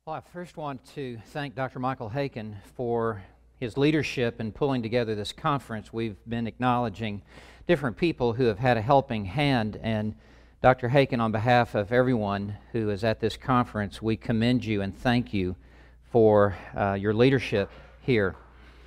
Well, I first want to thank Dr. Michael Haken for his leadership in pulling together this conference. We've been acknowledging different people who have had a helping hand, and Dr. Haken, on behalf of everyone who is at this conference, we commend you and thank you for your leadership here.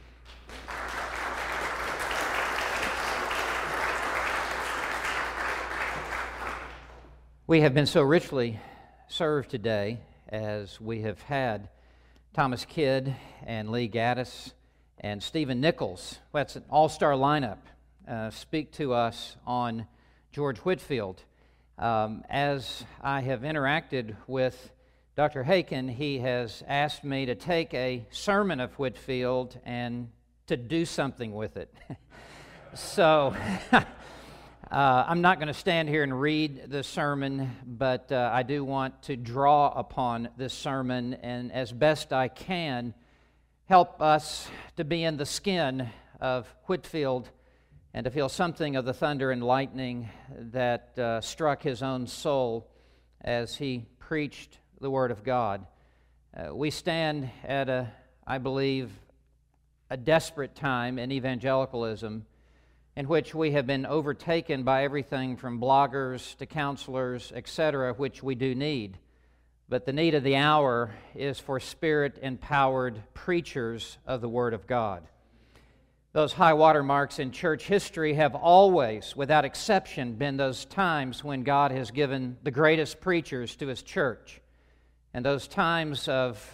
We have been so richly served today as we have had Thomas Kidd and Lee Gaddis and Stephen Nichols. That's an all-star lineup. Speak to us on George Whitefield. As I have interacted with Dr. Haken, he has asked me to take a sermon of Whitefield and to do something with it. So I'm not going to stand here and read the sermon, but I do want to draw upon this sermon and, as best I can, help us to be in the skin of Whitefield and to feel something of the thunder and lightning that struck his own soul as he preached the Word of God. We stand at I believe, a desperate time in evangelicalism, in which we have been overtaken by everything from bloggers to counselors, etc., which we do need. But the need of the hour is for Spirit-empowered preachers of the Word of God. Those high water marks in church history have always, without exception, been those times when God has given the greatest preachers to His church. And those times of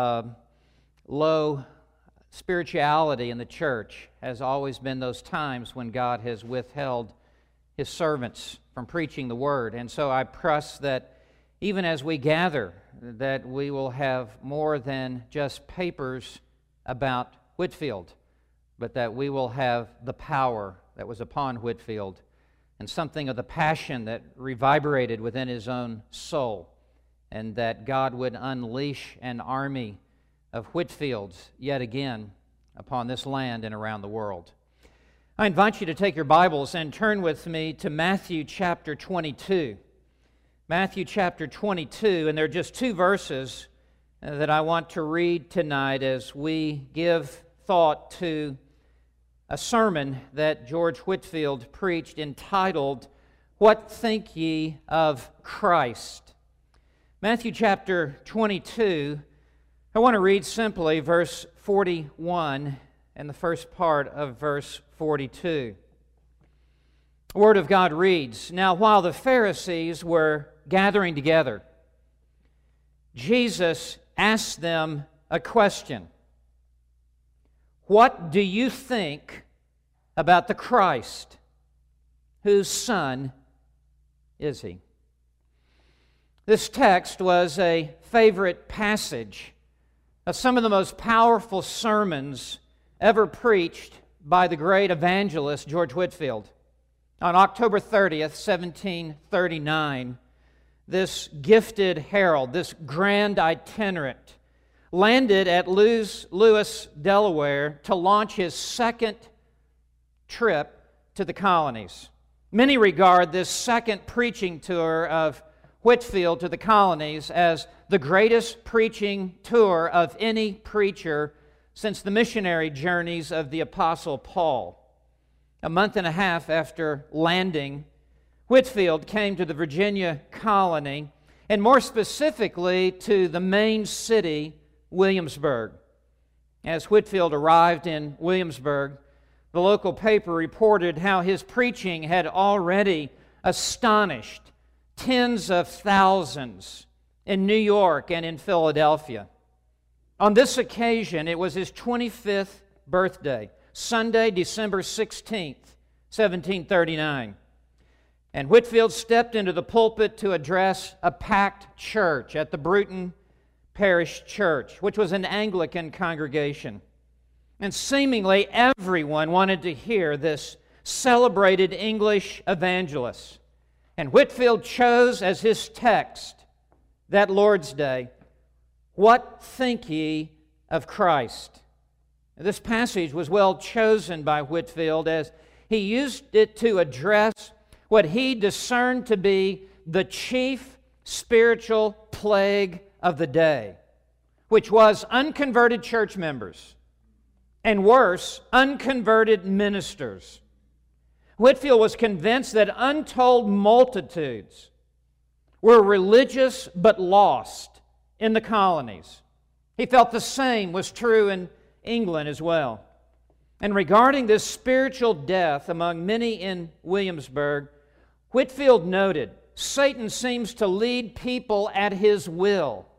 low spirituality in the church has always been those times when God has withheld His servants from preaching the Word. And so I trust that even as we gather, that we will have more than just papers about Whitefield, but that we will have the power that was upon Whitefield and something of the passion that reverberated within his own soul, and that God would unleash an army of Whitefields yet again upon this land and around the world. I invite you to take your Bibles and turn with me to Matthew chapter 22. Matthew chapter 22, and there are just two verses that I want to read tonight as we give thought to a sermon that George Whitefield preached entitled, "What Think Ye of Christ?" Matthew chapter 22, I want to read simply verse 41 and the first part of verse 42. The Word of God reads, "Now while the Pharisees were gathering together, Jesus asked them a question. 'What do you think about the Christ? Whose son is He?'" This text was a favorite passage of some of the most powerful sermons ever preached by the great evangelist George Whitefield. On October 30th, 1739, this gifted herald, this grand itinerant, landed at Lewis, Delaware, to launch his second trip to the colonies. Many regard this second preaching tour of Whitefield to the colonies as the greatest preaching tour of any preacher since the missionary journeys of the Apostle Paul. A month and a half after landing, Whitefield came to the Virginia colony, and more specifically to the main city, Williamsburg. As Whitefield arrived in Williamsburg, the local paper reported how his preaching had already astonished tens of thousands in New York and in Philadelphia. On this occasion, it was his 25th birthday, Sunday, December 16th, 1739. And Whitefield stepped into the pulpit to address a packed church at the Bruton Parish Church, which was an Anglican congregation. And seemingly everyone wanted to hear this celebrated English evangelist. And Whitefield chose as his text that Lord's Day, "What think ye of Christ?" This passage was well chosen by Whitefield as he used it to address what he discerned to be the chief spiritual plague of the day. which was unconverted church members, and worse, unconverted ministers. Whitefield was convinced that untold multitudes were religious but lost in the colonies. He felt the same was true in England as well. And regarding this spiritual death among many in Williamsburg, Whitefield noted, Satan seems to lead people at his will.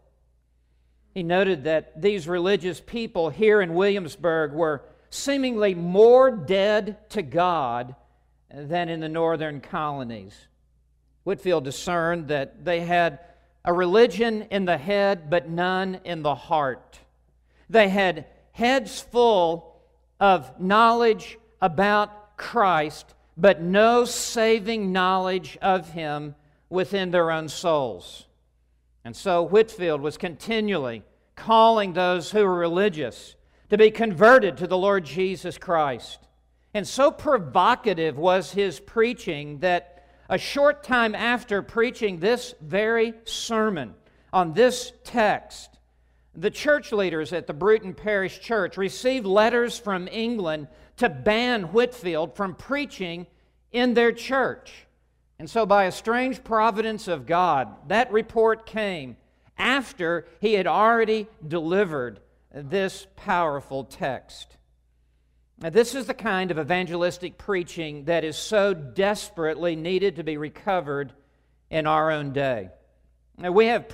He noted that these religious people here in Williamsburg were seemingly more dead to God than in the northern colonies. Whitefield discerned that they had a religion in the head, but none in the heart. They had heads full of knowledge about Christ, but no saving knowledge of Him within their own souls. And so Whitefield was continually calling those who were religious to be converted to the Lord Jesus Christ. And so provocative was his preaching that a short time after preaching this very sermon on this text, the church leaders at the Bruton Parish Church received letters from England to ban Whitefield from preaching in their church. And so by a strange providence of God, that report came after he had already delivered this powerful text. Now, this is the kind of evangelistic preaching that is so desperately needed to be recovered in our own day. Now,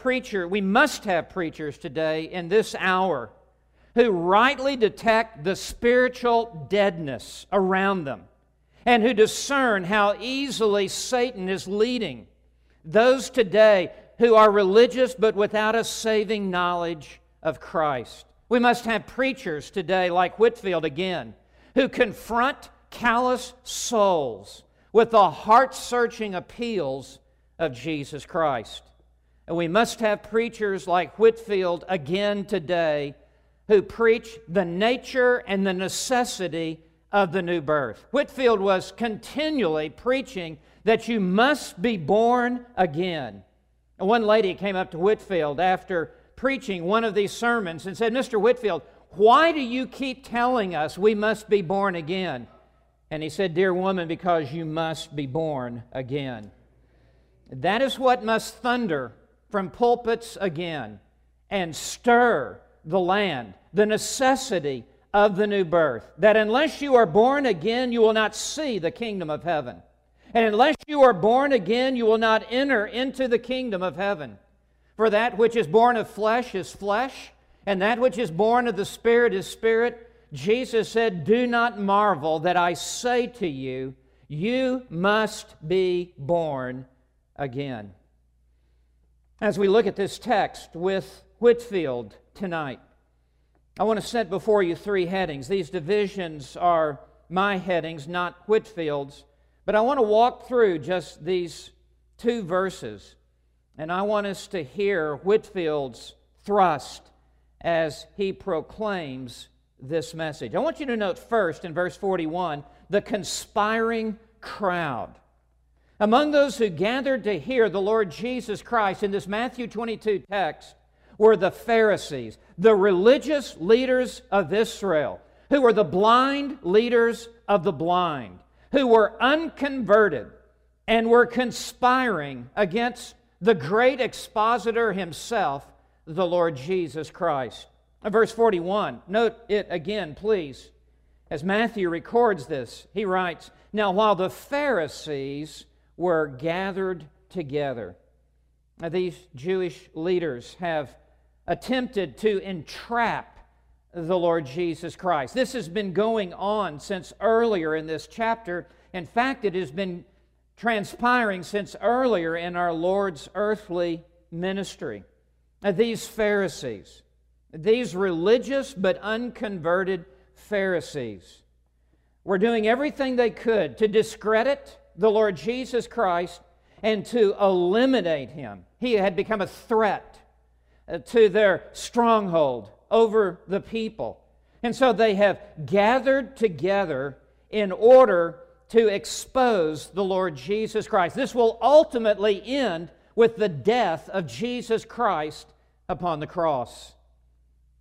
we must have preachers today in this hour who rightly detect the spiritual deadness around them and who discern how easily Satan is leading those today who are religious but without a saving knowledge of Christ. We must have preachers today like Whitefield again, who confront callous souls with the heart-searching appeals of Jesus Christ. And we must have preachers like Whitefield again today who preach the nature and the necessity of the new birth. Whitefield was continually preaching that you must be born again. And one lady came up to Whitefield after preaching one of these sermons and said, Mr. Whitefield, why do you keep telling us we must be born again? And he said, dear woman, because you must be born again. That is what must thunder from pulpits again and stir the land, the necessity of the new birth. That unless you are born again, you will not see the kingdom of heaven. And unless you are born again, you will not enter into the kingdom of heaven. For that which is born of flesh is flesh, and that which is born of the Spirit is spirit. Jesus said, do not marvel that I say to you, you must be born again. As we look at this text with Whitefield tonight, I want to set before you three headings. These divisions are my headings, not Whitefield's, but I want to walk through just these two verses, and I want us to hear Whitefield's thrust as he proclaims this message. I want you to note first in verse 41, the conspiring crowd. Among those who gathered to hear the Lord Jesus Christ in this Matthew 22 text were the Pharisees, the religious leaders of Israel, who were the blind leaders of the blind, who were unconverted and were conspiring against the great expositor himself, the Lord Jesus Christ. Verse 41, note it again, please. As Matthew records this, he writes, now while the Pharisees were gathered together. Now, these Jewish leaders have attempted to entrap the Lord Jesus Christ. This has been going on since earlier in this chapter. In fact, it has been transpiring since earlier in our Lord's earthly ministry. These Pharisees, these religious but unconverted Pharisees, were doing everything they could to discredit the Lord Jesus Christ and to eliminate Him. He had become a threat to their stronghold over the people. And so they have gathered together in order to expose the Lord Jesus Christ. This will ultimately end with the death of Jesus Christ upon the cross.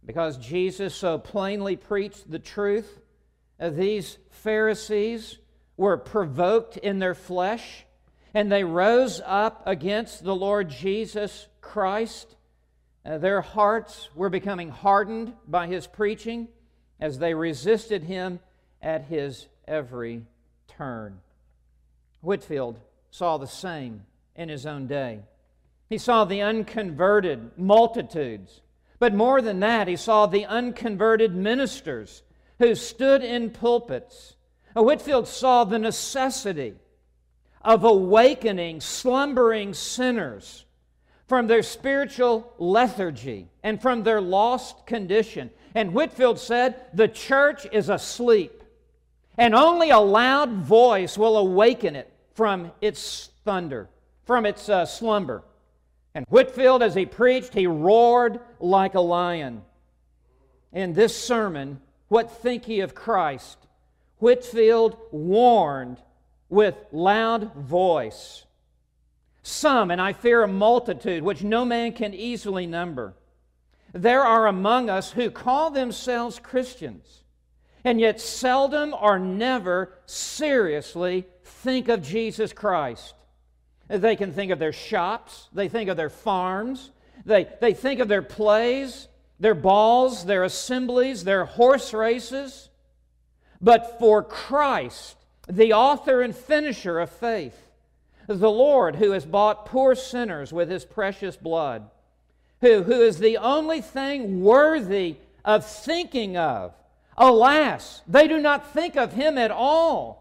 Because Jesus so plainly preached the truth, these Pharisees were provoked in their flesh, and they rose up against the Lord Jesus Christ. Their hearts were becoming hardened by His preaching as they resisted Him at His every turn. Whitefield saw the same in his own day. He saw the unconverted multitudes, but more than that, he saw the unconverted ministers who stood in pulpits. Whitefield saw the necessity of awakening slumbering sinners from their spiritual lethargy and from their lost condition. And Whitefield said, the church is asleep, and only a loud voice will awaken it from its thunder, from its slumber. And Whitefield, as he preached, he roared like a lion. In this sermon, What Think Ye of Christ?, Whitefield warned with loud voice. Some, and I fear a multitude, which no man can easily number, there are among us who call themselves Christians, and yet seldom or never seriously think of Jesus Christ. They can think of their shops, they think of their farms, they think of their plays, their balls, their assemblies, their horse races. But for Christ, the author and finisher of faith, the Lord who has bought poor sinners with His precious blood, who is the only thing worthy of thinking of. Alas, they do not think of Him at all.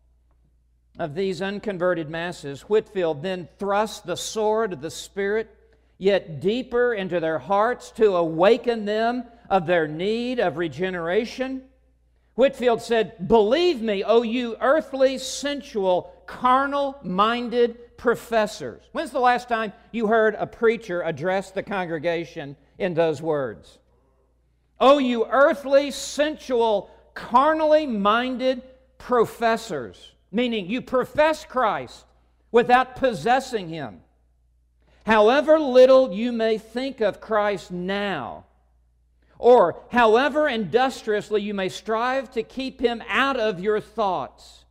Of these unconverted masses, Whitefield then thrust the sword of the Spirit yet deeper into their hearts to awaken them of their need of regeneration. Whitefield said, "Believe me, O you earthly, sensual, carnal-minded professors." When's the last time you heard a preacher address the congregation in those words? "O you earthly, sensual, carnally-minded professors," meaning you profess Christ without possessing Him. However little you may think of Christ now, or however industriously you may strive to keep Him out of your thoughts,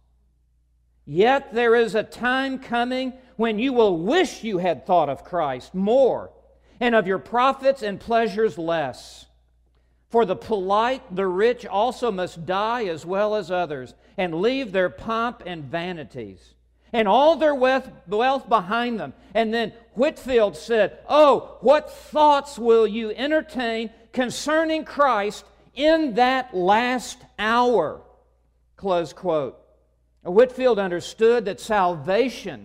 yet there is a time coming when you will wish you had thought of Christ more, and of your profits and pleasures less. For the polite, the rich also must die as well as others, and leave their pomp and vanities, and all their wealth behind them. And then Whitefield said, "Oh, what thoughts will you entertain concerning Christ in that last hour?" Close quote. Whitefield understood that salvation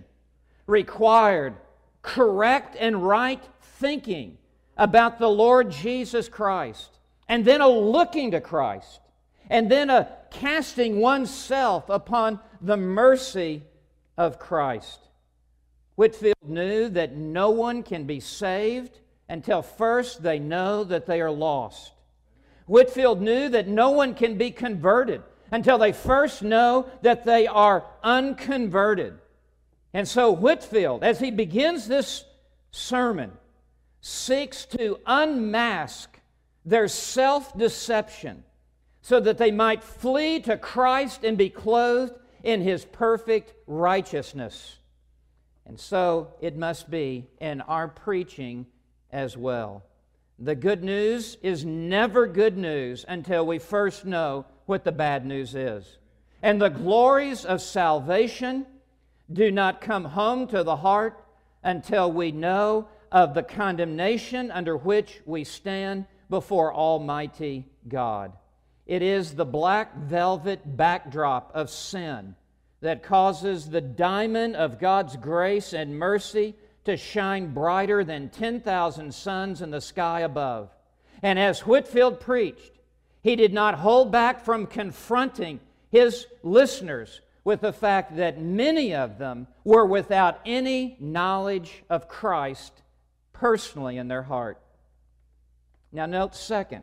required correct and right thinking about the Lord Jesus Christ, and then a looking to Christ, and then a casting oneself upon the mercy of Christ. Whitefield knew that no one can be saved until first they know that they are lost. Whitefield knew that no one can be converted until they first know that they are unconverted. And so Whitefield, as he begins this sermon, seeks to unmask their self-deception so that they might flee to Christ and be clothed in His perfect righteousness. And so it must be in our preaching as well. The good news is never good news until we first know what the bad news is. And the glories of salvation do not come home to the heart until we know of the condemnation under which we stand before Almighty God. It is the black velvet backdrop of sin that causes the diamond of God's grace and mercy to shine brighter than 10,000 suns in the sky above. And as Whitefield preached, he did not hold back from confronting his listeners with the fact that many of them were without any knowledge of Christ personally in their heart. Now note second,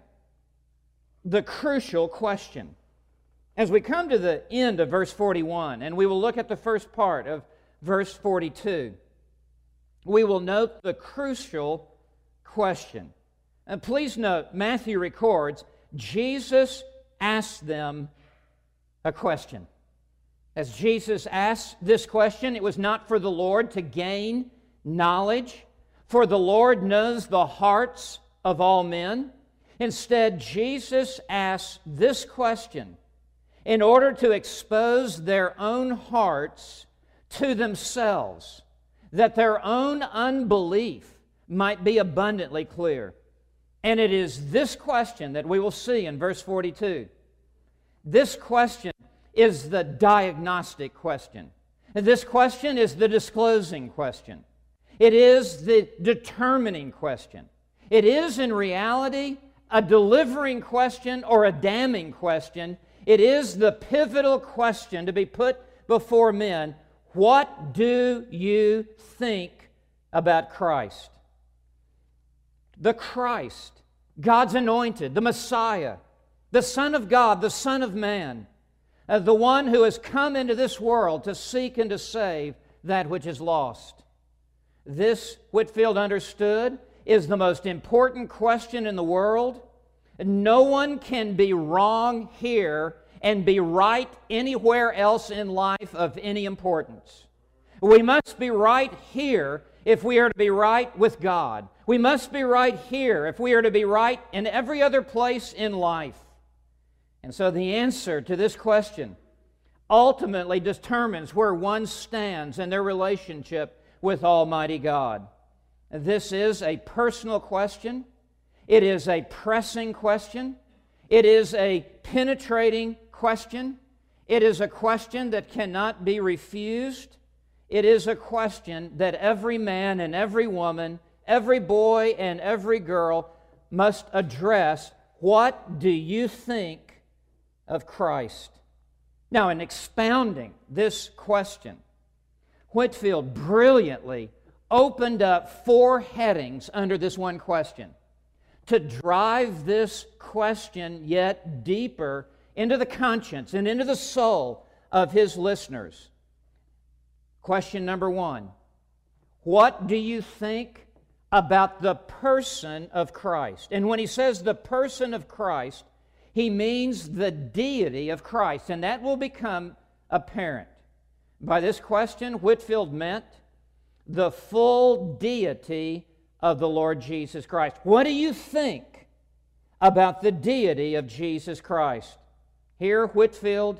the crucial question. As we come to the end of verse 41, and we will look at the first part of verse 42, we will note the crucial question. Please note, Matthew records, Jesus asked them a question. As Jesus asked this question, it was not for the Lord to gain knowledge, for the Lord knows the hearts of all men. Instead, Jesus asked this question in order to expose their own hearts to themselves, that their own unbelief might be abundantly clear. And it is this question that we will see in verse 42. This question is the diagnostic question. This question is the disclosing question. It is the determining question. It is, in reality, a delivering question or a damning question. It is the pivotal question to be put before men. What do you think about Christ? The Christ, God's anointed, the Messiah, the Son of God, the Son of Man, the one who has come into this world to seek and to save that which is lost. This, Whitefield understood, is the most important question in the world. No one can be wrong here and be right anywhere else in life of any importance. We must be right here if we are to be right with God. We must be right here if we are to be right in every other place in life. And so the answer to this question ultimately determines where one stands in their relationship with Almighty God. This is a personal question. It is a pressing question. It is a penetrating question. It is a question that cannot be refused. It is a question that every man and every woman, every boy and every girl must address. What do you think of Christ? Now, in expounding this question, Whitefield brilliantly opened up 4 headings under this one question to drive this question yet deeper into the conscience and into the soul of his listeners. Question number 1, what do you think about the person of Christ? And when he says the person of Christ, he means the deity of Christ, and that will become apparent. By this question, Whitefield meant the full deity of the Lord Jesus Christ. What do you think about the deity of Jesus Christ? Here, Whitefield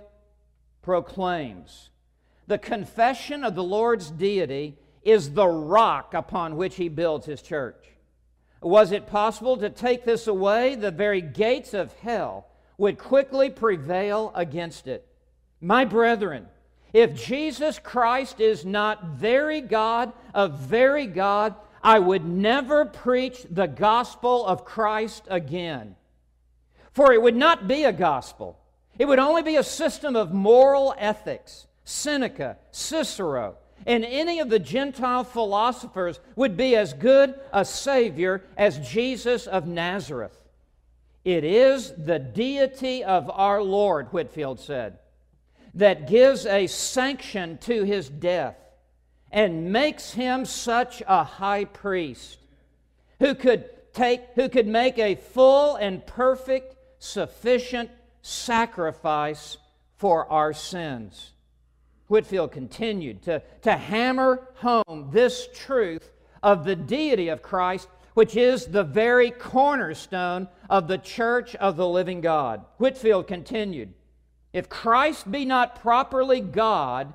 proclaims the confession of the Lord's deity is the rock upon which he builds his church. Was it possible to take this away? The very gates of hell would quickly prevail against it. My brethren, if Jesus Christ is not very God of very God, I would never preach the gospel of Christ again. For it would not be a gospel. It would only be a system of moral ethics. Seneca, Cicero, and any of the Gentile philosophers would be as good a Savior as Jesus of Nazareth. It is the deity of our Lord, Whitefield said, that gives a sanction to his death and makes him such a high priest who could make a full and perfect, sufficient sacrifice for our sins. Whitefield continued to hammer home this truth of the deity of Christ, which is the very cornerstone of the church of the living God. Whitefield continued, if Christ be not properly God,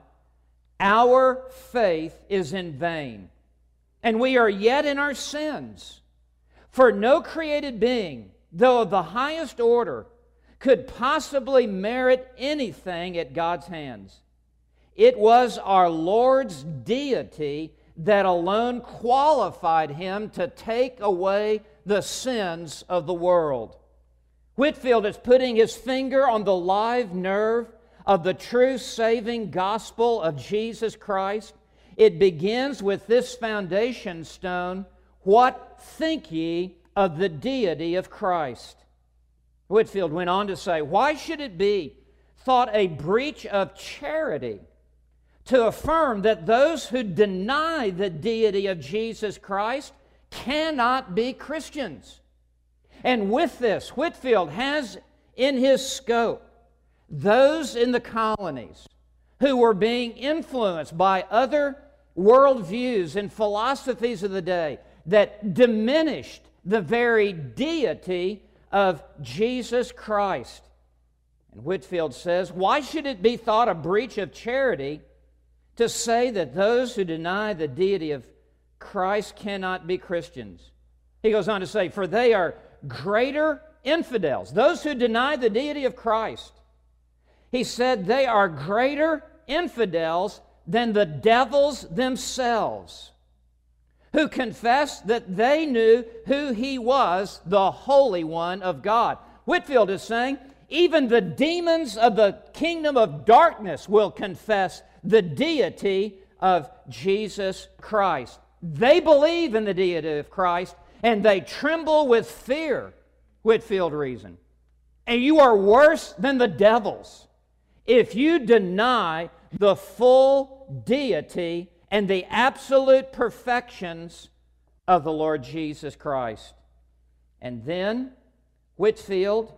our faith is in vain, and we are yet in our sins. For no created being, though of the highest order, could possibly merit anything at God's hands. It was our Lord's deity that alone qualified him to take away the sins of the world. Whitefield is putting his finger on the live nerve of the true saving gospel of Jesus Christ. It begins with this foundation stone, what think ye of the deity of Christ? Whitefield went on to say, why should it be thought a breach of charity to affirm that those who deny the deity of Jesus Christ cannot be Christians? And with this, Whitefield has in his scope those in the colonies who were being influenced by other worldviews and philosophies of the day that diminished the very deity of Jesus Christ. And Whitefield says, why should it be thought a breach of charity to say that those who deny the deity of Christ cannot be Christians? He goes on to say, for they are greater infidels, those who deny the deity of Christ. He said they are greater infidels than the devils themselves, who confessed that they knew who He was, the Holy One of God. Whitefield is saying, even the demons of the kingdom of darkness will confess the deity of Jesus Christ. They believe in the deity of Christ, and they tremble with fear, Whitefield reasoned. And you are worse than the devils if you deny the full deity and the absolute perfections of the Lord Jesus Christ. And then Whitefield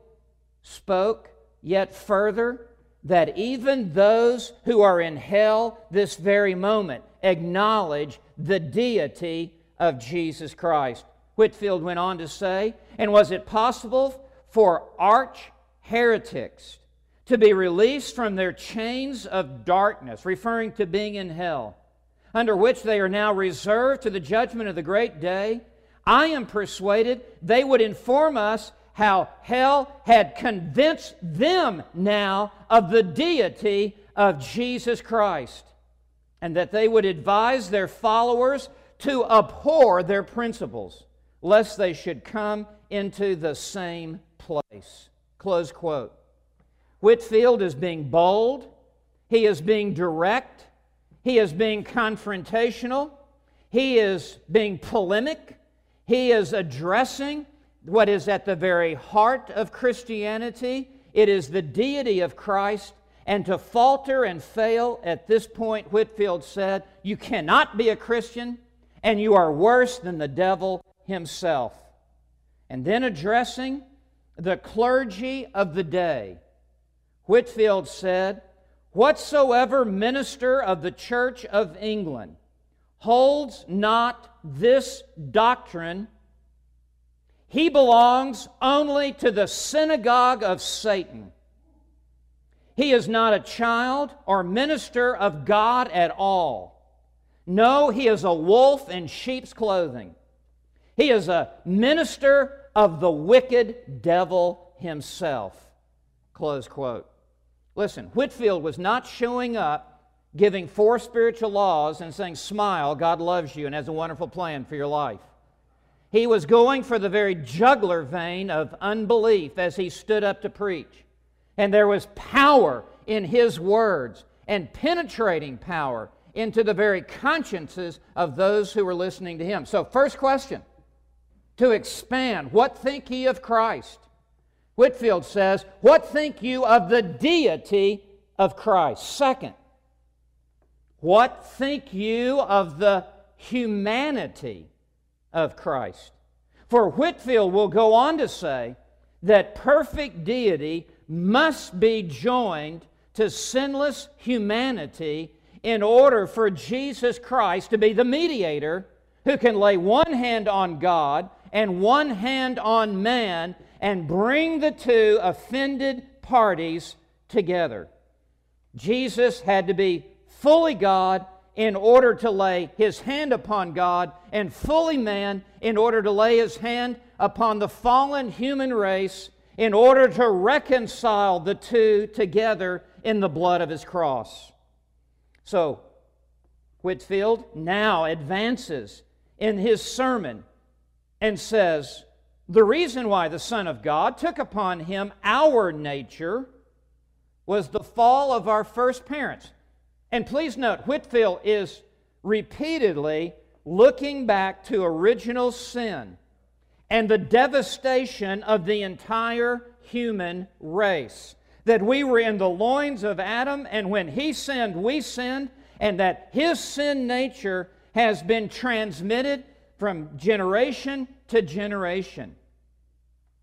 spoke yet further that even those who are in hell this very moment acknowledge the deity of Jesus Christ. Whitefield went on to say, and was it possible for arch heretics to be released from their chains of darkness, referring to being in hell, under which they are now reserved to the judgment of the great day? I am persuaded they would inform us how hell had convinced them now of the deity of Jesus Christ, and that they would advise their followers to abhor their principles, lest they should come into the same place. Close quote. Whitefield is being bold. He is being direct. He is being confrontational. He is being polemic. He is addressing what is at the very heart of Christianity. It is the deity of Christ. And to falter and fail at this point, Whitefield said, you cannot be a Christian, and you are worse than the devil himself. And then addressing the clergy of the day, Whitefield said, whatsoever minister of the Church of England holds not this doctrine, he belongs only to the synagogue of Satan. He is not a child or minister of God at all. No, he is a wolf in sheep's clothing. He is a minister of the wicked devil himself. Close quote. Listen, Whitefield was not showing up, giving 4 spiritual laws and saying, smile, God loves you and has a wonderful plan for your life. He was going for the very jugular vein of unbelief as he stood up to preach. And there was power in his words, and penetrating power into the very consciences of those who were listening to him. So, first question, to expand, what think ye of Christ? Whitefield says, what think you of the deity of Christ? Second, what think you of the humanity of Christ? For Whitefield will go on to say that perfect deity must be joined to sinless humanity in order for Jesus Christ to be the mediator who can lay one hand on God and one hand on man and bring the two offended parties together. Jesus had to be fully God in order to lay His hand upon God, and fully man in order to lay His hand upon the fallen human race in order to reconcile the two together in the blood of His cross. So, Whitefield now advances in his sermon and says, the reason why the Son of God took upon Him our nature was the fall of our first parents. And please note, Whitefield is repeatedly looking back to original sin and the devastation of the entire human race. That we were in the loins of Adam, and when he sinned, we sinned, and that his sin nature has been transmitted from generation to generation.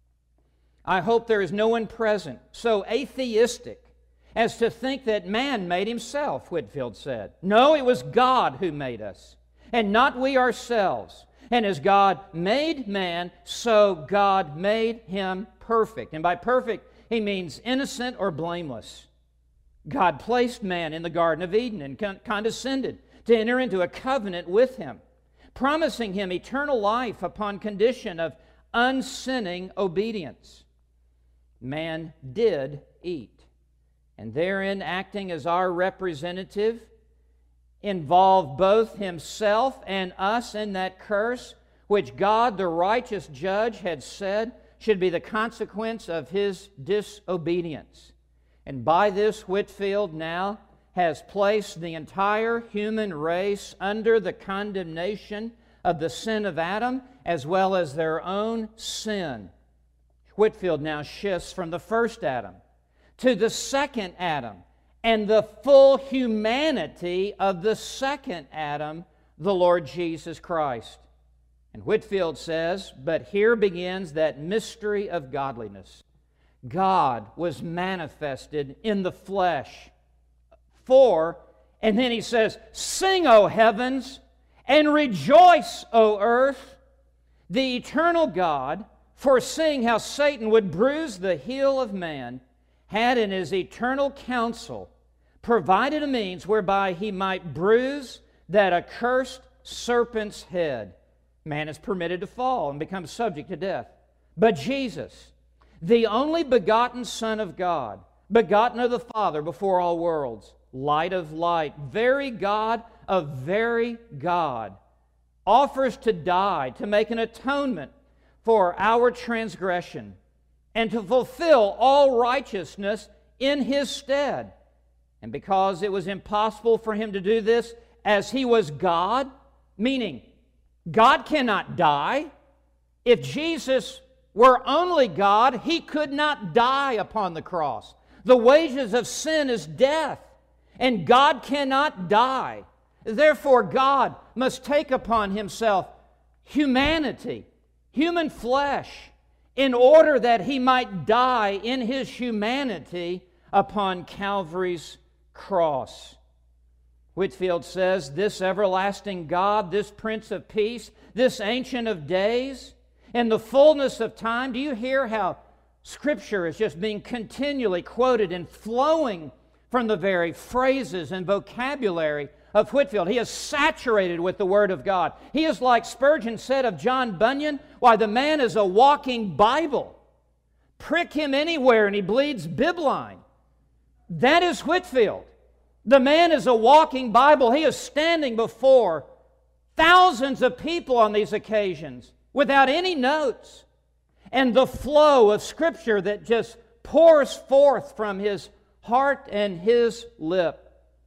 I hope there is no one present so atheistic as to think that man made himself, Whitefield said. No, it was God who made us, and not we ourselves. And as God made man, so God made him perfect. And by perfect, he means innocent or blameless. God placed man in the Garden of Eden and condescended to enter into a covenant with him, promising him eternal life upon condition of unsinning obedience. Man did eat, and therein acting as our representative, involved both himself and us in that curse which God, the righteous judge, had said should be the consequence of his disobedience. And by this, Whitefield now has placed the entire human race under the condemnation of the sin of Adam as well as their own sin. Whitefield now shifts from the first Adam to the second Adam and the full humanity of the second Adam, the Lord Jesus Christ. And Whitefield says, but here begins that mystery of godliness. God was manifested in the flesh. And then he says, sing, O heavens, and rejoice, O earth. The eternal God, foreseeing how Satan would bruise the heel of man, had in his eternal counsel provided a means whereby he might bruise that accursed serpent's head. Man is permitted to fall and become subject to death. But Jesus, the only begotten Son of God, begotten of the Father before all worlds, light of light, very God of very God, offers to die to make an atonement for our transgression and to fulfill all righteousness in His stead. And because it was impossible for Him to do this as He was God, meaning God cannot die. If Jesus were only God, He could not die upon the cross. The wages of sin is death, and God cannot die. Therefore, God must take upon Himself humanity, human flesh, in order that He might die in His humanity upon Calvary's cross. Whitefield says, this everlasting God, this Prince of Peace, this Ancient of Days, in the fullness of time. Do you hear how Scripture is just being continually quoted and flowing from the very phrases and vocabulary of Whitefield? He is saturated with the Word of God. He is like Spurgeon said of John Bunyan, why, the man is a walking Bible. Prick him anywhere and he bleeds bibline. That is Whitefield. The man is a walking Bible. He is standing before thousands of people on these occasions without any notes. And the flow of Scripture that just pours forth from his heart and his lip.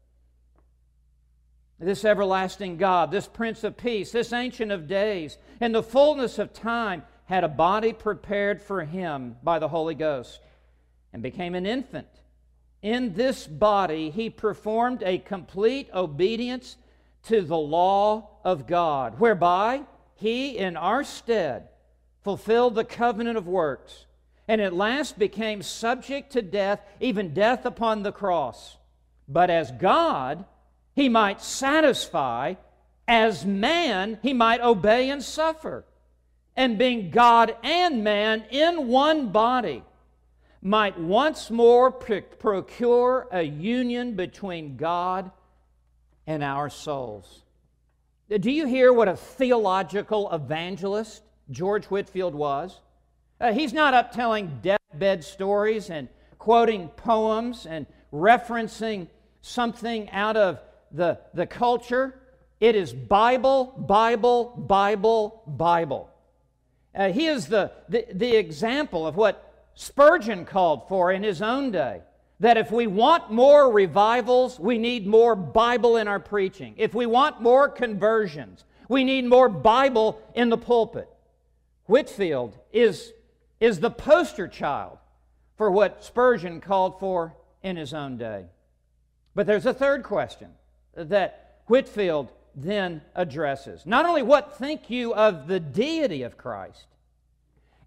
This everlasting God, this Prince of Peace, this Ancient of Days, in the fullness of time, had a body prepared for Him by the Holy Ghost and became an infant. In this body, He performed a complete obedience to the law of God, whereby He, in our stead, fulfilled the covenant of works, and at last became subject to death, even death upon the cross. But as God, He might satisfy; as man, He might obey and suffer. And being God and man in one body, might once more procure a union between God and our souls. Do you hear what a theological evangelist George Whitefield was? He's not up telling deathbed stories and quoting poems and referencing something out of the culture. It is Bible, Bible, Bible, Bible. He is the example of what Spurgeon called for in his own day, that if we want more revivals, we need more Bible in our preaching. If we want more conversions, we need more Bible in the pulpit. Whitefield is the poster child for what Spurgeon called for in his own day. But there's a third question that Whitefield then addresses. Not only what think you of the deity of Christ,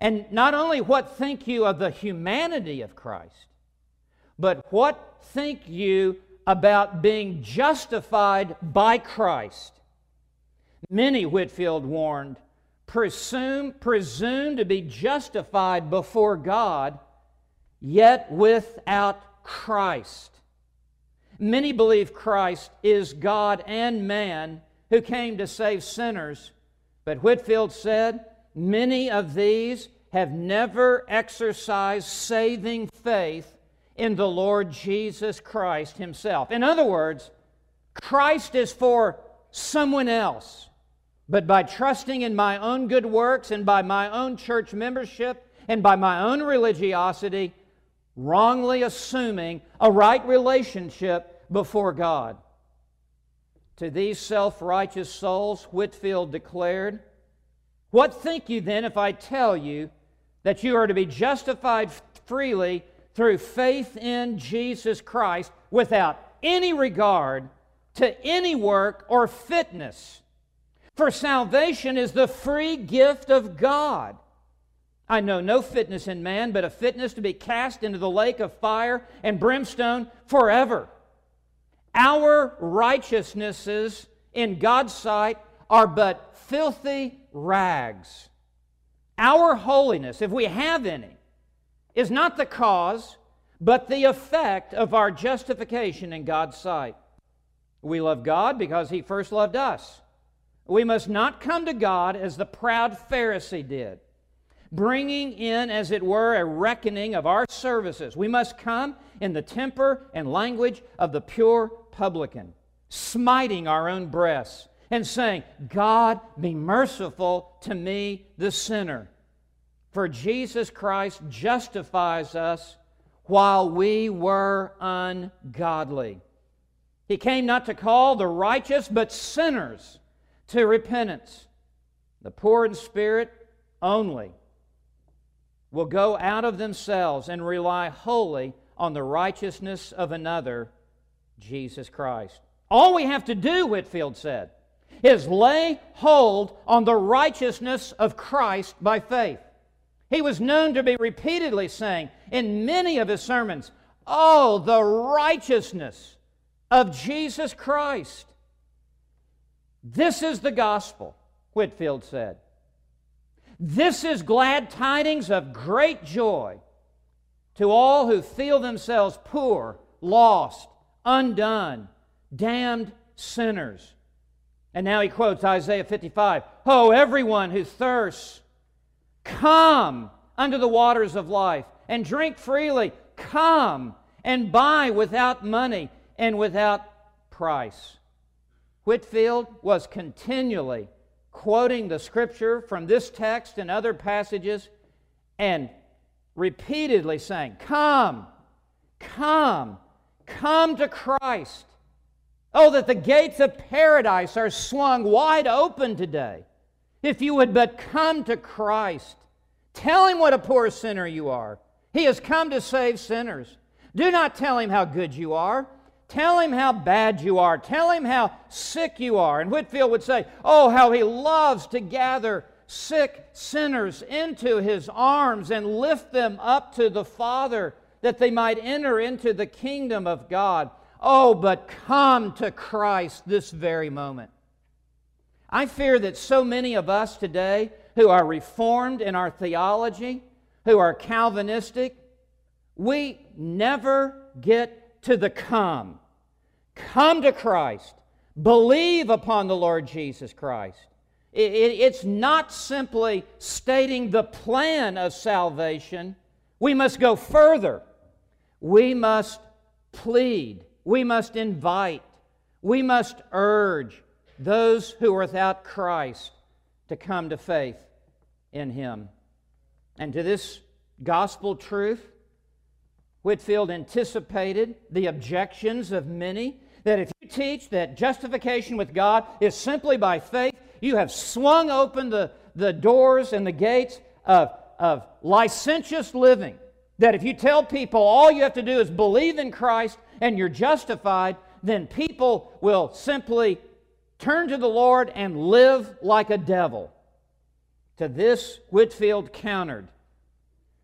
And not only what think you of the humanity of Christ, but what think you about being justified by Christ? Many, Whitefield warned, presume to be justified before God, yet without Christ. Many believe Christ is God and man who came to save sinners, but Whitefield said, many of these have never exercised saving faith in the Lord Jesus Christ Himself. In other words, Christ is for someone else. But by trusting in my own good works and by my own church membership and by my own religiosity, wrongly assuming a right relationship before God. To these self-righteous souls, Whitefield declared, "What think you then if I tell you that you are to be justified freely through faith in Jesus Christ without any regard to any work or fitness? For salvation is the free gift of God. I know no fitness in man, but a fitness to be cast into the lake of fire and brimstone forever. Our righteousnesses in God's sight are but filthy rags. Our holiness, if we have any, is not the cause, but the effect of our justification in God's sight. We love God because He first loved us. We must not come to God as the proud Pharisee did, bringing in, as it were, a reckoning of our services. We must come in the temper and language of the pure publican, smiting our own breasts and saying, God, be merciful to me, the sinner. For Jesus Christ justifies us while we were ungodly. He came not to call the righteous, but sinners to repentance. The poor in spirit only will go out of themselves and rely wholly on the righteousness of another, Jesus Christ. All we have to do, Whitefield said, is lay hold on the righteousness of Christ by faith. He was known to be repeatedly saying in many of his sermons, "Oh, the righteousness of Jesus Christ." This is the gospel, Whitefield said. This is glad tidings of great joy to all who feel themselves poor, lost, undone, damned sinners. And now he quotes Isaiah 55, "Oh, everyone who thirsts, come unto the waters of life and drink freely. Come and buy without money and without price." Whitefield was continually quoting the Scripture from this text and other passages and repeatedly saying, come, come, come to Christ. Oh, that the gates of paradise are swung wide open today. If you would but come to Christ, tell Him what a poor sinner you are. He has come to save sinners. Do not tell Him how good you are. Tell Him how bad you are. Tell Him how sick you are. And Whitefield would say, oh, how He loves to gather sick sinners into His arms and lift them up to the Father that they might enter into the kingdom of God. Oh, but come to Christ this very moment. I fear that so many of us today who are reformed in our theology, who are Calvinistic, we never get to the come. Come to Christ. Believe upon the Lord Jesus Christ. It's not simply stating the plan of salvation. We must go further. We must plead. We must invite. We must urge those who are without Christ to come to faith in Him. And to this gospel truth, Whitefield anticipated the objections of many, that if you teach that justification with God is simply by faith, you have swung open the doors and the gates of licentious living. That if you tell people all you have to do is believe in Christ and you're justified, then people will simply turn to the Lord and live like a devil. To this, Whitefield countered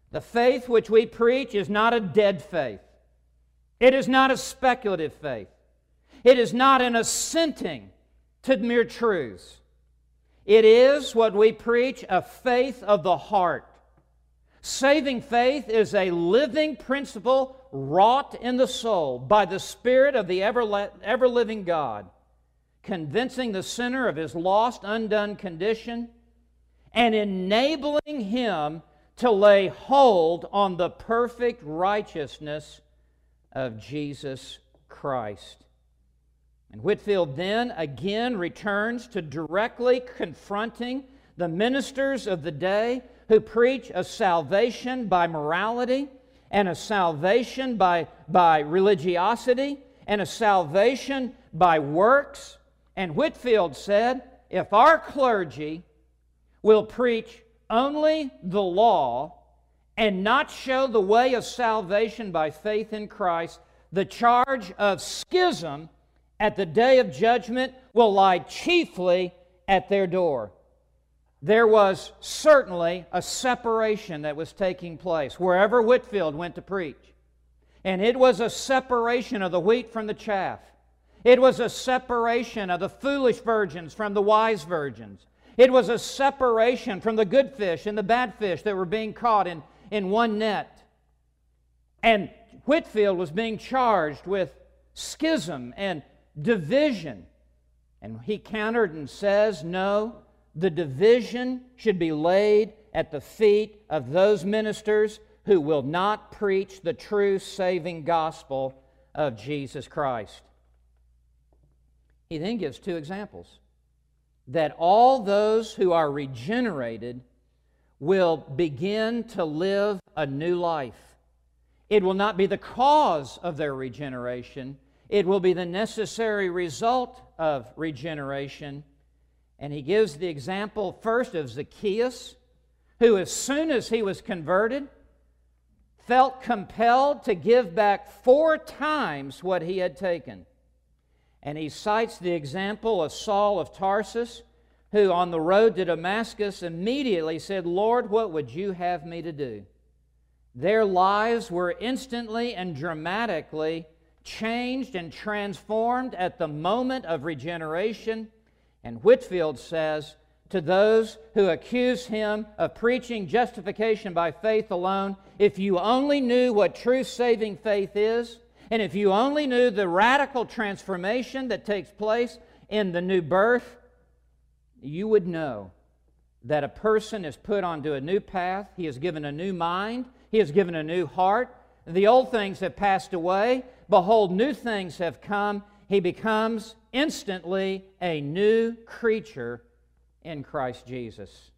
The faith which we preach is not a dead faith. It is not a speculative faith. It is not an assenting to mere truths. It is what we preach, a faith of the heart. Saving faith is a living principle wrought in the soul by the Spirit of the ever-living God, convincing the sinner of his lost, undone condition and enabling him to lay hold on the perfect righteousness of Jesus Christ. And Whitefield then again returns to directly confronting the ministers of the day who preach a salvation by morality and a salvation by religiosity and a salvation by works. And Whitefield said, if our clergy will preach only the law and not show the way of salvation by faith in Christ, the charge of schism at the day of judgment will lie chiefly at their door. There was certainly a separation that was taking place wherever Whitefield went to preach. And it was a separation of the wheat from the chaff. It was a separation of the foolish virgins from the wise virgins. It was a separation from the good fish and the bad fish that were being caught in one net. And Whitefield was being charged with schism and division. And he countered and says, no, the division should be laid at the feet of those ministers who will not preach the true saving gospel of Jesus Christ. He then gives two examples. That all those who are regenerated will begin to live a new life. It will not be the cause of their regeneration. It will be the necessary result of regeneration. And he gives the example first of Zacchaeus, who as soon as he was converted, felt compelled to give back 4 times what he had taken. And he cites the example of Saul of Tarsus, who on the road to Damascus immediately said, Lord, what would you have me to do? Their lives were instantly and dramatically changed and transformed at the moment of regeneration. And Whitefield says, to those who accuse him of preaching justification by faith alone, if you only knew what true saving faith is, and if you only knew the radical transformation that takes place in the new birth, you would know that a person is put onto a new path. He is given a new mind. He is given a new heart. The old things have passed away. Behold, new things have come. He becomes instantly a new creature in Christ Jesus.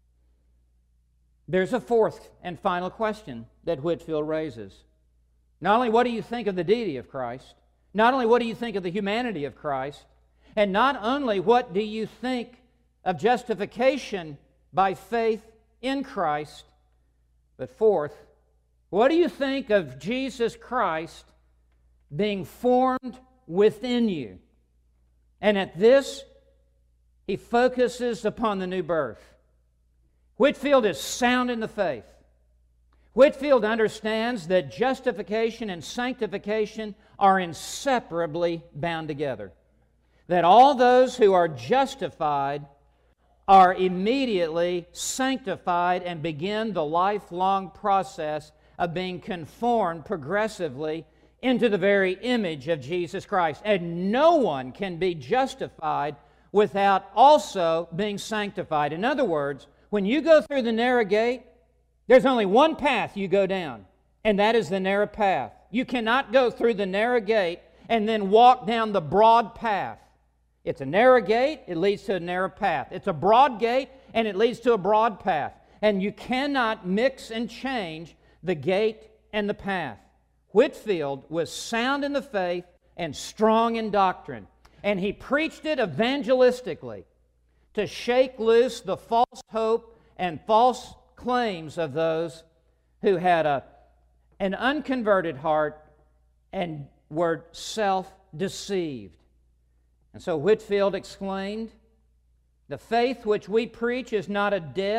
There's a fourth and final question that Whitefield raises. Not only what do you think of the deity of Christ, not only what do you think of the humanity of Christ, and not only what do you think of justification by faith in Christ, but fourth, what do you think of Jesus Christ being formed within you? And at this, he focuses upon the new birth. Whitefield is sound in the faith. Whitefield understands that justification and sanctification are inseparably bound together. That all those who are justified are immediately sanctified and begin the lifelong process of being conformed progressively into the very image of Jesus Christ. And no one can be justified without also being sanctified. In other words, when you go through the narrow gate, there's only one path you go down, and that is the narrow path. You cannot go through the narrow gate and then walk down the broad path. It's a narrow gate, it leads to a narrow path. It's a broad gate, and it leads to a broad path. And you cannot mix and change the gate and the path. Whitefield was sound in the faith and strong in doctrine, and he preached it evangelistically to shake loose the false hope and false claims of those who had an unconverted heart and were self-deceived. And so Whitefield exclaimed, the faith which we preach is not a dead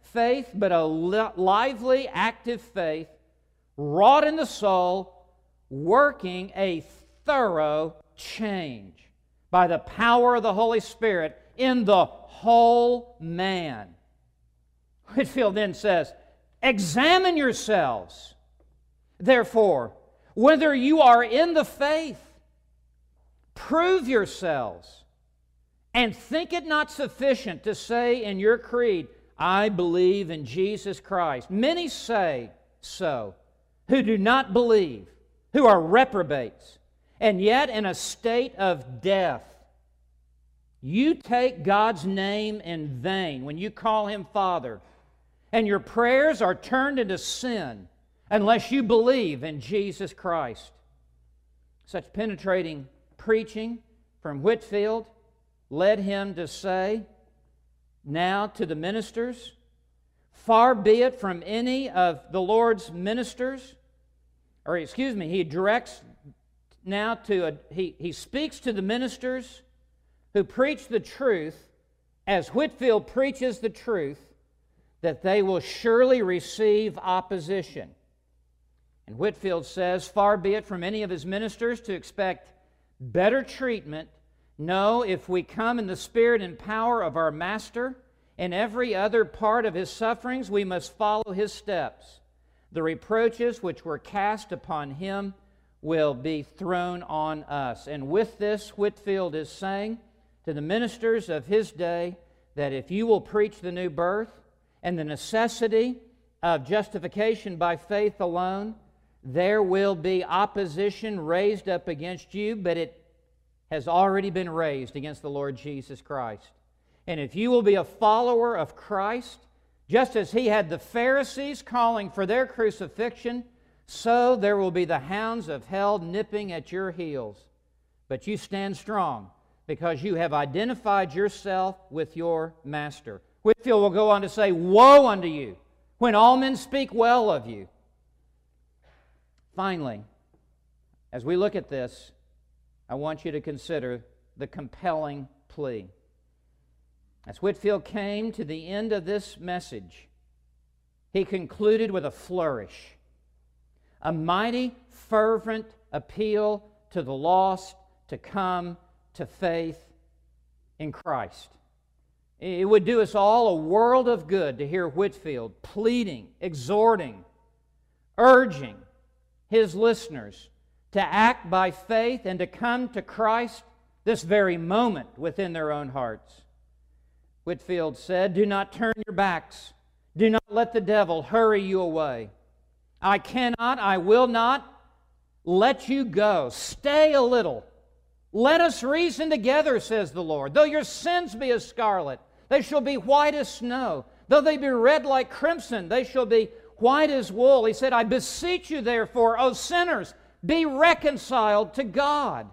faith, but a lively, active faith, wrought in the soul, working a thorough change by the power of the Holy Spirit in the whole man. Whitefield then says, examine yourselves, therefore, whether you are in the faith. Prove yourselves, and think it not sufficient to say in your creed, I believe in Jesus Christ. Many say so, who do not believe, who are reprobates, and yet in a state of death. You take God's name in vain when you call Him Father, and your prayers are turned into sin unless you believe in Jesus Christ. Such penetrating preaching from Whitefield led him to say, now to the ministers, far be it from any of the Lord's ministers, he directs now to, he speaks to the ministers who preach the truth as Whitefield preaches the truth, that they will surely receive opposition. And Whitefield says, far be it from any of his ministers to expect better treatment. No, if we come in the spirit and power of our Master in every other part of His sufferings, we must follow His steps. The reproaches which were cast upon Him will be thrown on us. And with this, Whitefield is saying to the ministers of his day that if you will preach the new birth and the necessity of justification by faith alone, there will be opposition raised up against you, but it has already been raised against the Lord Jesus Christ. And if you will be a follower of Christ, just as He had the Pharisees calling for their crucifixion, so there will be the hounds of hell nipping at your heels. But you stand strong because you have identified yourself with your Master. Whitefield will go on to say, woe unto you when all men speak well of you. Finally, as we look at this, I want you to consider the compelling plea. As Whitefield came to the end of this message, he concluded with a flourish, a mighty, fervent appeal to the lost to come to faith in Christ. It would do us all a world of good to hear Whitefield pleading, exhorting, urging his listeners to act by faith and to come to Christ this very moment within their own hearts. Whitefield said, do not turn your backs. Do not let the devil hurry you away. I cannot, I will not let you go. Stay a little. Let us reason together, says the Lord. Though your sins be as scarlet, they shall be white as snow. Though they be red like crimson, they shall be white as wool. He said, I beseech you therefore, O sinners, be reconciled to God.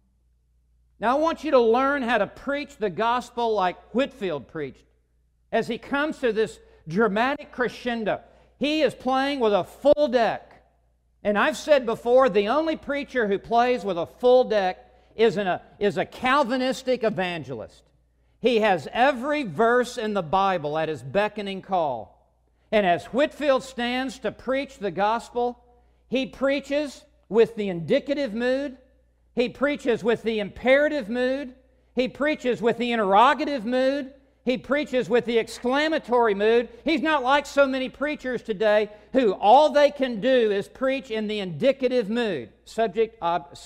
Now I want you to learn how to preach the gospel like Whitefield preached. As he comes to this dramatic crescendo, he is playing with a full deck. And I've said before, the only preacher who plays with a full deck is a Calvinistic evangelist. He has every verse in the Bible at his beckoning call. And as Whitefield stands to preach the gospel, he preaches with the indicative mood, he preaches with the imperative mood, he preaches with the interrogative mood, he preaches with the exclamatory mood. He's not like so many preachers today who all they can do is preach in the indicative mood. Subject,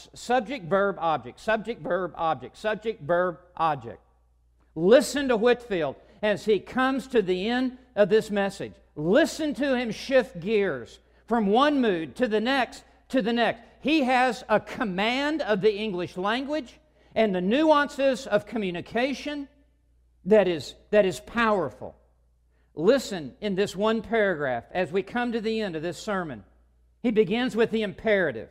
verb, object, subject, verb, object, subject, verb, object. Listen to Whitefield as he comes to the end of this message. Listen to him shift gears from one mood to the next to the next. He has a command of the English language and the nuances of communication that is powerful. Listen in this one paragraph as we come to the end of this sermon. He begins with the imperative.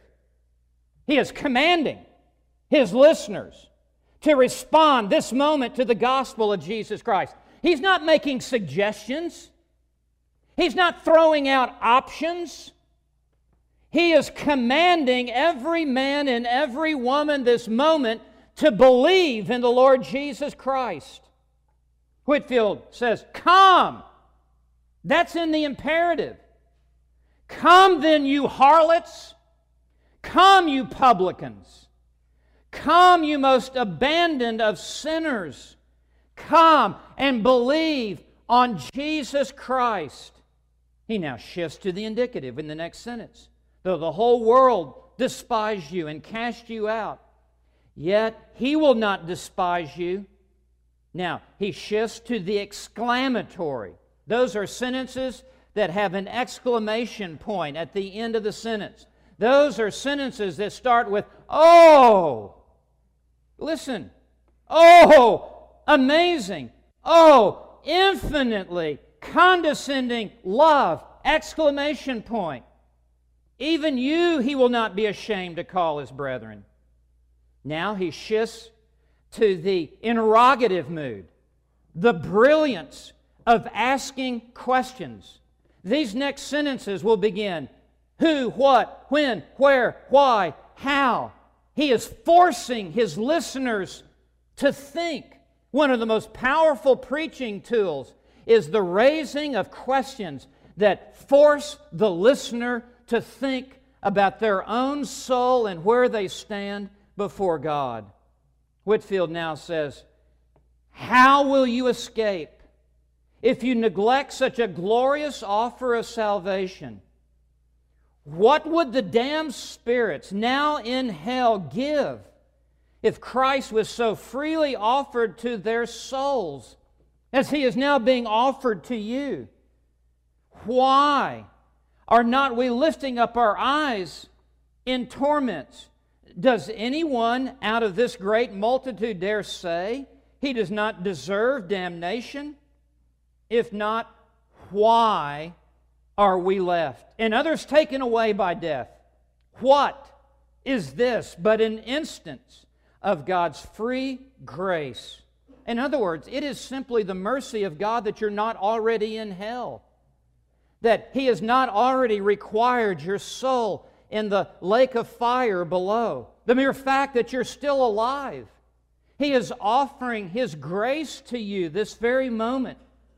He is commanding his listeners to respond this moment to the gospel of Jesus Christ. He's not making suggestions. He's not throwing out options. He is commanding every man and every woman this moment to believe in the Lord Jesus Christ. Whitefield says, come. That's in the imperative. Come then, you harlots. Come, you publicans. Come, you most abandoned of sinners. Come and believe on Jesus Christ. He now shifts to the indicative in the next sentence. Though the whole world despise you and cast you out, yet He will not despise you. Now, he shifts to the exclamatory. Those are sentences that have an exclamation point at the end of the sentence. Those are sentences that start with, oh. Listen. Oh, amazing. Oh, infinitely condescending love. Exclamation point. Even you He will not be ashamed to call His brethren. Now he shifts to the interrogative mood. The brilliance of asking questions. These next sentences will begin who, what, when, where, why, how. He is forcing his listeners to think. One of the most powerful preaching tools is the raising of questions that force the listener to think about their own soul and where they stand before God. Whitefield now says, how will you escape if you neglect such a glorious offer of salvation? What would the damned spirits now in hell give if Christ was so freely offered to their souls as He is now being offered to you? Why are not we lifting up our eyes in torments? Does anyone out of this great multitude dare say he does not deserve damnation? If not, why are we left, and others taken away by death? What is this but an instance of God's free grace? In other words, it is simply the mercy of God that you're not already in hell, that He has not already required your soul in the lake of fire below. The mere fact that you're still alive. He is offering His grace to you this very moment.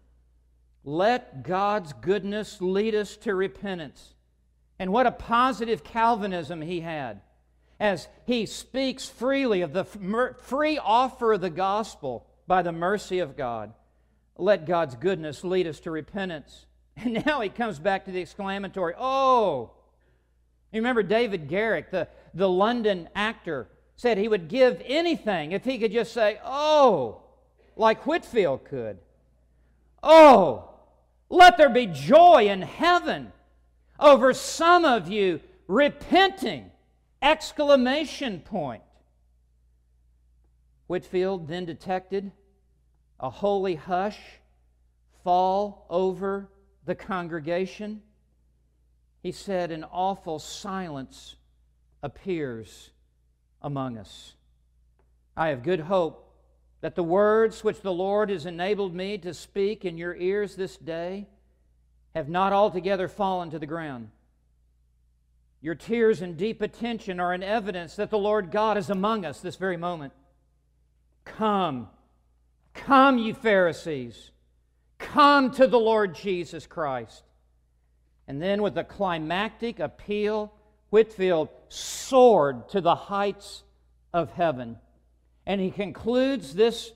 Let God's goodness lead us to repentance. And what a positive Calvinism he had as he speaks freely of the free offer of the gospel by the mercy of God. Let God's goodness lead us to repentance. And now he comes back to the exclamatory, oh! You remember David Garrick, the London actor, said he would give anything if he could just say, oh, like Whitefield could. Oh, let there be joy in heaven over some of you repenting! Exclamation point. Whitefield then detected a holy hush fall over the congregation. He said, an awful silence appears among us. I have good hope that the words which the Lord has enabled me to speak in your ears this day have not altogether fallen to the ground. Your tears and deep attention are an evidence that the Lord God is among us this very moment. Come, come, you Pharisees. Come to the Lord Jesus Christ. And then with a climactic appeal, Whitefield soared to the heights of heaven. And he concludes this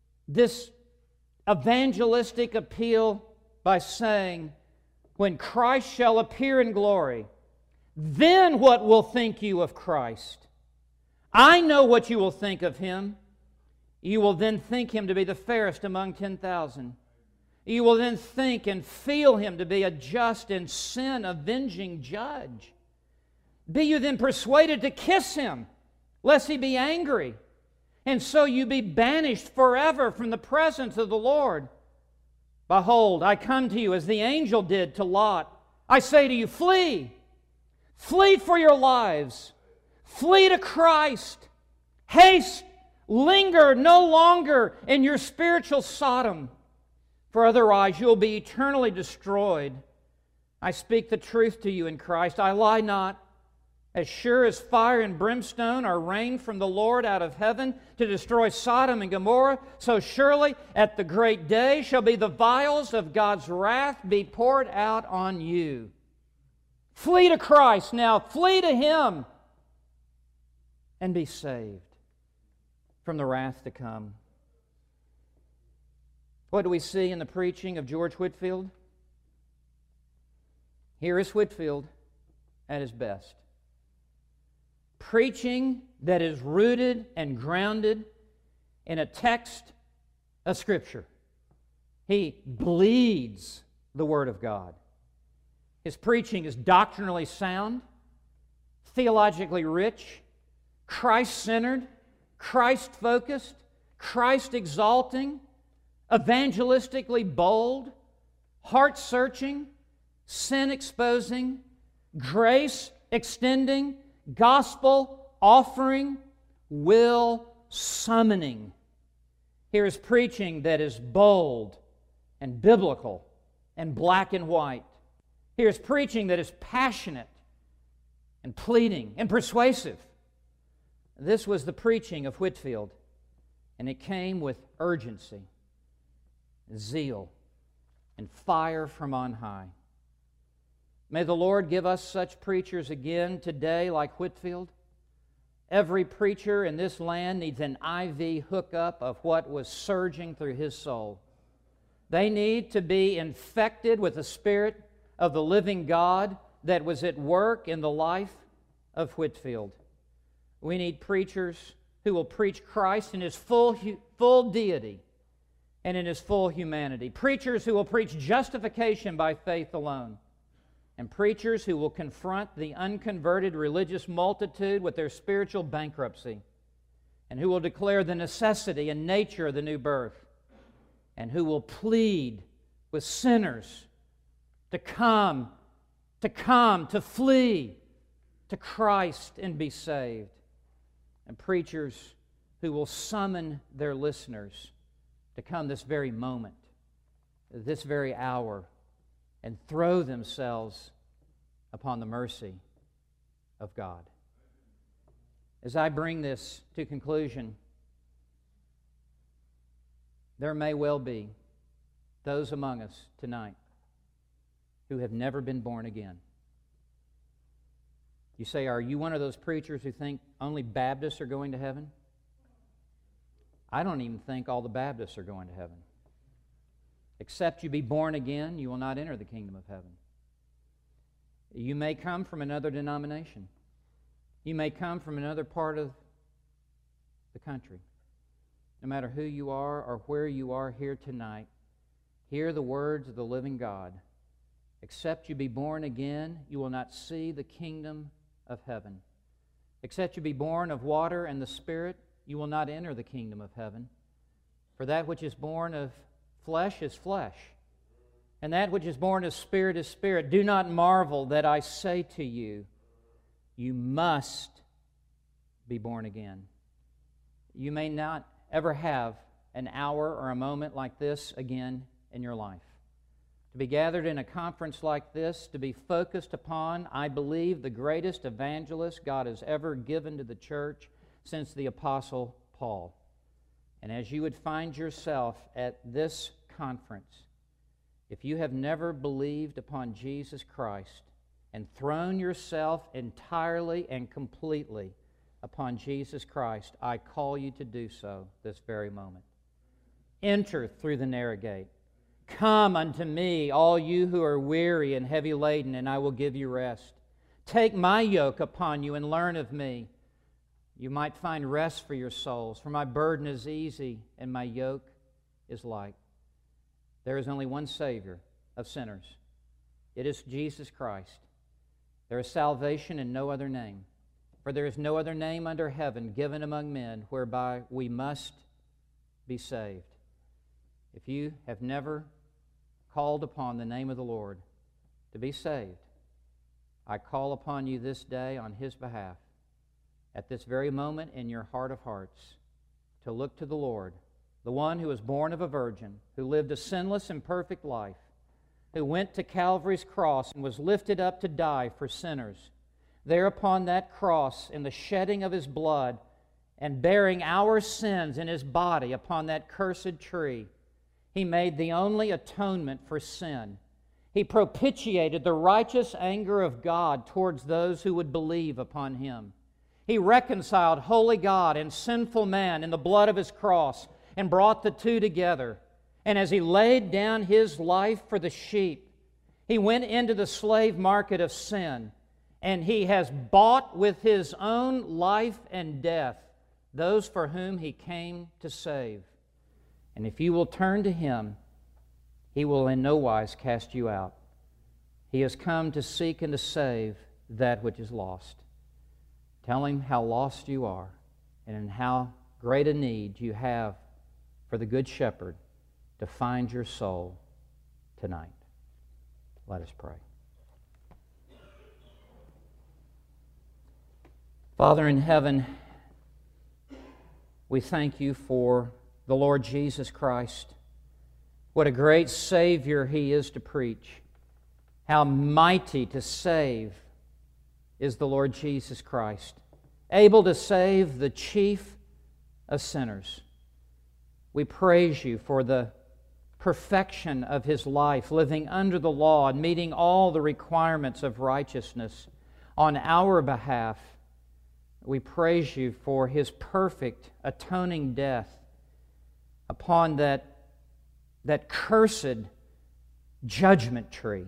evangelistic appeal by saying, when Christ shall appear in glory, then what will think you of Christ? I know what you will think of Him. You will then think Him to be the fairest among 10,000. You will then think and feel Him to be a just and sin-avenging judge. Be you then persuaded to kiss Him, lest He be angry, and so you be banished forever from the presence of the Lord. Behold, I come to you as the angel did to Lot. I say to you, flee! Flee for your lives! Flee to Christ! Haste! Linger no longer in your spiritual Sodom, for otherwise you will be eternally destroyed. I speak the truth to you in Christ. I lie not. As sure as fire and brimstone are rained from the Lord out of heaven to destroy Sodom and Gomorrah, so surely at the great day shall be the vials of God's wrath be poured out on you. Flee to Christ now. Flee to Him and be saved from the wrath to come. What do we see in the preaching of George Whitefield? Here is Whitefield at his best. Preaching that is rooted and grounded in a text of Scripture. He bleeds the Word of God. His preaching is doctrinally sound, theologically rich, Christ-centered, Christ-focused, Christ-exalting, evangelistically bold, heart-searching, sin-exposing, grace-extending, gospel-offering, will-summoning. Here is preaching that is bold and biblical and black and white. Here is preaching that is passionate and pleading and persuasive. This was the preaching of Whitefield, and it came with urgency, zeal, and fire from on high. May the Lord give us such preachers again today like Whitefield. Every preacher in this land needs an IV hookup of what was surging through his soul. They need to be infected with the Spirit of the living God that was at work in the life of Whitefield. We need preachers who will preach Christ in His full deity and in His full humanity. Preachers who will preach justification by faith alone. And preachers who will confront the unconverted religious multitude with their spiritual bankruptcy, and who will declare the necessity and nature of the new birth, and who will plead with sinners to come, to flee to Christ and be saved, and preachers who will summon their listeners to come this very moment, this very hour, and throw themselves upon the mercy of God. As I bring this to conclusion, there may well be those among us tonight who have never been born again. You say, are you one of those preachers who think only Baptists are going to heaven? I don't even think all the Baptists are going to heaven. Except you be born again, you will not enter the kingdom of heaven. You may come from another denomination. You may come from another part of the country. No matter who you are or where you are here tonight, hear the words of the living God. Except you be born again, you will not see the kingdom of heaven. Except you be born of water and the Spirit, you will not enter the kingdom of heaven. For that which is born of flesh is flesh, and that which is born of spirit is spirit. Do not marvel that I say to you, you must be born again. You may not ever have an hour or a moment like this again in your life. To be gathered in a conference like this, to be focused upon, I believe, the greatest evangelist God has ever given to the church since the Apostle Paul. And as you would find yourself at this conference, if you have never believed upon Jesus Christ and thrown yourself entirely and completely upon Jesus Christ, I call you to do so this very moment. Enter through the narrow gate. Come unto me, all you who are weary and heavy laden, and I will give you rest. Take my yoke upon you and learn of me. You might find rest for your souls, for my burden is easy and my yoke is light. There is only one Savior of sinners. It is Jesus Christ. There is salvation in no other name, for there is no other name under heaven given among men whereby we must be saved. If you have never called upon the name of the Lord to be saved, I call upon you this day on His behalf, at this very moment in your heart of hearts, to look to the Lord, the one who was born of a virgin, who lived a sinless and perfect life, who went to Calvary's cross and was lifted up to die for sinners, there upon that cross in the shedding of His blood and bearing our sins in His body upon that cursed tree, He made the only atonement for sin. He propitiated the righteous anger of God towards those who would believe upon Him. He reconciled holy God and sinful man in the blood of His cross and brought the two together. And as He laid down His life for the sheep, He went into the slave market of sin, and He has bought with His own life and death those for whom He came to save. And if you will turn to Him, He will in no wise cast you out. He has come to seek and to save that which is lost. Tell Him how lost you are and in how great a need you have for the Good Shepherd to find your soul tonight. Let us pray. Father in heaven, we thank You for the Lord Jesus Christ. What a great Savior He is to preach. How mighty to save is the Lord Jesus Christ, able to save the chief of sinners. We praise You for the perfection of His life, living under the law and meeting all the requirements of righteousness on our behalf. We praise You for His perfect atoning death upon that cursed judgment tree.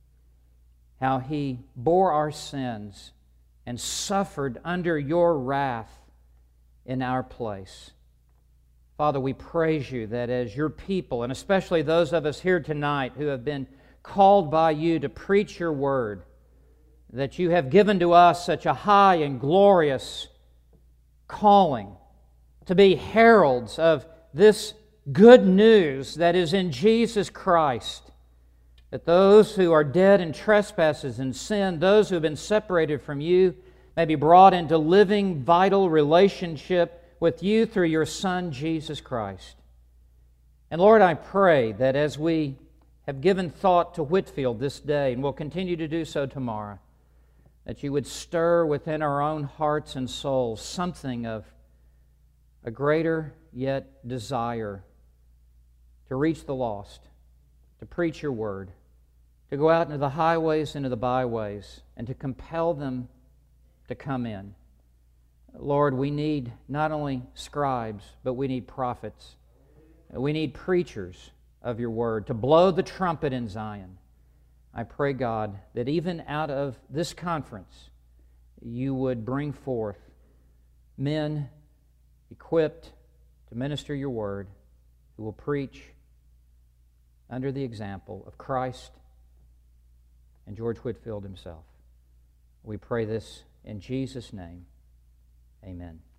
How He bore our sins and suffered under Your wrath in our place. Father, we praise You that as Your people, and especially those of us here tonight who have been called by You to preach Your word, that You have given to us such a high and glorious calling to be heralds of this good news that is in Jesus Christ, that those who are dead in trespasses and sin, those who have been separated from You, may be brought into living, vital relationship with You through Your Son, Jesus Christ. And Lord, I pray that as we have given thought to Whitfield this day, and will continue to do so tomorrow, that You would stir within our own hearts and souls something of a greater yet desire to reach the lost, to preach Your word, to go out into the highways, into the byways, and to compel them to come in. Lord, we need not only scribes, but we need prophets. We need preachers of Your word to blow the trumpet in Zion. I pray, God, that even out of this conference, You would bring forth men equipped to minister Your word, who will preach under the example of Christ and George Whitfield himself. We pray this in Jesus' name. Amen.